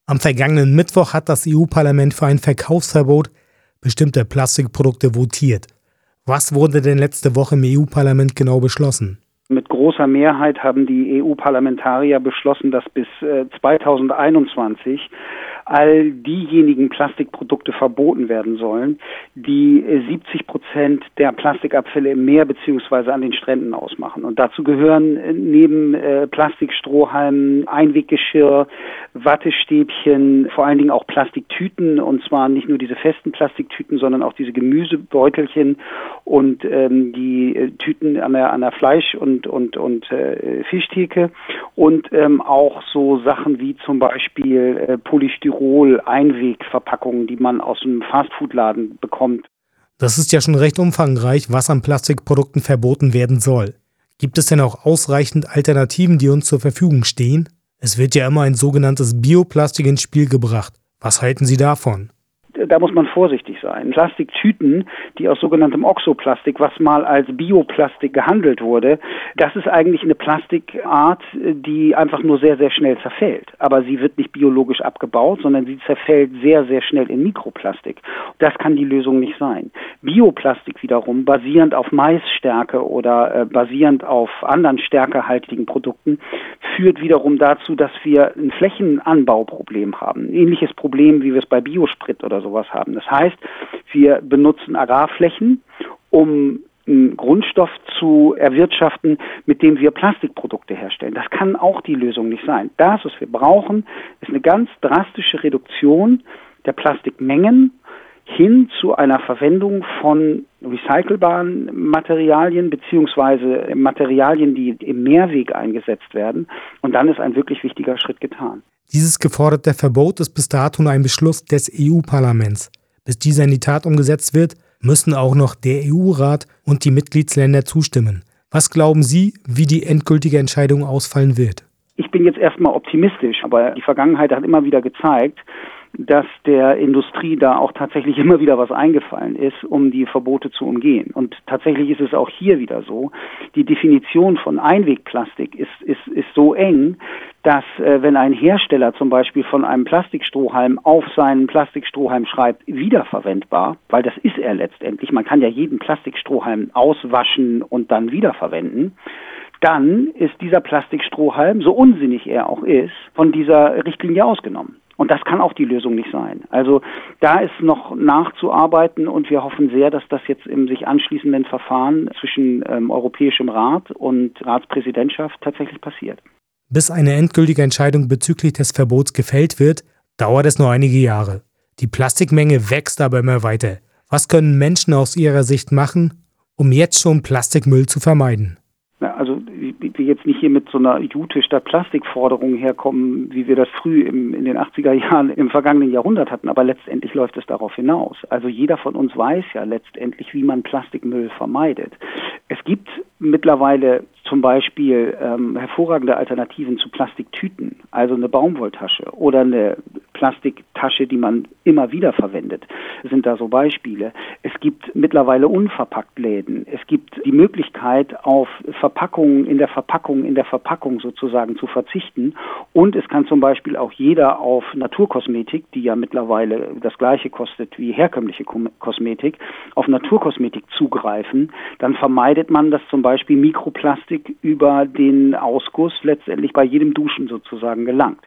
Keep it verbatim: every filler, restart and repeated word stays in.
Am vergangenen Mittwoch hat das E U-Parlament für ein Verkaufsverbot bestimmter Plastikprodukte votiert. Was wurde denn letzte Woche im E U-Parlament genau beschlossen? Mit großer Mehrheit haben die E U-Parlamentarier beschlossen, dass bis äh, zweitausendeinundzwanzig all diejenigen Plastikprodukte verboten werden sollen, die äh, siebzig Prozent der Plastikabfälle im Meer bzw. an den Stränden ausmachen. Und dazu gehören äh, neben äh, Plastikstrohhalmen, Einweggeschirr, Wattestäbchen, vor allen Dingen auch Plastiktüten, und zwar nicht nur diese festen Plastiktüten, sondern auch diese Gemüsebeutelchen und ähm, die äh, Tüten an der, an der Fleisch- und und und äh, Fischtheke und ähm, auch so Sachen wie zum Beispiel äh, Polystyrol-Einwegverpackungen, die man aus einem Fastfood-Laden bekommt. Das ist ja schon recht umfangreich, was an Plastikprodukten verboten werden soll. Gibt es denn auch ausreichend Alternativen, die uns zur Verfügung stehen? Es wird ja immer ein sogenanntes Bioplastik ins Spiel gebracht. Was halten Sie davon? Da muss man vorsichtig sein. Plastiktüten, die aus sogenanntem Oxoplastik, was mal als Bioplastik gehandelt wurde, das ist eigentlich eine Plastikart, die einfach nur sehr, sehr schnell zerfällt. Aber sie wird nicht biologisch abgebaut, sondern sie zerfällt sehr, sehr schnell in Mikroplastik. Das kann die Lösung nicht sein. Bioplastik wiederum, basierend auf Maisstärke oder äh, basierend auf anderen stärkehaltigen Produkten, führt wiederum dazu, dass wir ein Flächenanbauproblem haben. Ein ähnliches Problem, wie wir es bei Biosprit oder sowas haben. Das heißt, wir benutzen Agrarflächen, um einen Grundstoff zu erwirtschaften, mit dem wir Plastikprodukte herstellen. Das kann auch die Lösung nicht sein. Das, was wir brauchen, ist eine ganz drastische Reduktion der Plastikmengen hin zu einer Verwendung von recycelbaren Materialien beziehungsweise Materialien, die im Mehrweg eingesetzt werden. Und dann ist ein wirklich wichtiger Schritt getan. Dieses geforderte Verbot ist bis dato nur ein Beschluss des E U-Parlaments. Bis dieser in die Tat umgesetzt wird, müssen auch noch der E U-Rat und die Mitgliedsländer zustimmen. Was glauben Sie, wie die endgültige Entscheidung ausfallen wird? Ich bin jetzt erstmal optimistisch, aber die Vergangenheit hat immer wieder gezeigt, dass der Industrie da auch tatsächlich immer wieder was eingefallen ist, um die Verbote zu umgehen. Und tatsächlich ist es auch hier wieder so, die Definition von Einwegplastik ist, ist, ist so eng, dass äh, wenn ein Hersteller zum Beispiel von einem Plastikstrohhalm auf seinen Plastikstrohhalm schreibt, wiederverwendbar, weil das ist er letztendlich, man kann ja jeden Plastikstrohhalm auswaschen und dann wiederverwenden, dann ist dieser Plastikstrohhalm, so unsinnig er auch ist, von dieser Richtlinie ausgenommen. Und das kann auch die Lösung nicht sein. Also da ist noch nachzuarbeiten und wir hoffen sehr, dass das jetzt im sich anschließenden Verfahren zwischen ähm, Europäischem Rat und Ratspräsidentschaft tatsächlich passiert. Bis eine endgültige Entscheidung bezüglich des Verbots gefällt wird, dauert es noch einige Jahre. Die Plastikmenge wächst aber immer weiter. Was können Menschen aus Ihrer Sicht machen, um jetzt schon Plastikmüll zu vermeiden? Ja, also wir jetzt nicht hier mit so einer Jute statt Plastikforderung herkommen, wie wir das früh im, in den achtziger Jahren im vergangenen Jahrhundert hatten, aber letztendlich läuft es darauf hinaus. Also jeder von uns weiß ja letztendlich, wie man Plastikmüll vermeidet. Es gibt mittlerweile zum Beispiel ähm, hervorragende Alternativen zu Plastiktüten, also eine Baumwolltasche oder eine Plastiktasche, die man immer wieder verwendet, sind da so Beispiele. Es gibt mittlerweile unverpackt Läden. Es gibt die Möglichkeit, auf Verpackungen in der Verpackung, in der Verpackung sozusagen zu verzichten. Und es kann zum Beispiel auch jeder auf Naturkosmetik, die ja mittlerweile das Gleiche kostet wie herkömmliche Kosmetik, auf Naturkosmetik zugreifen. Dann vermeidet man, dass zum Beispiel Mikroplastik über den Ausguss letztendlich bei jedem Duschen sozusagen gelangt.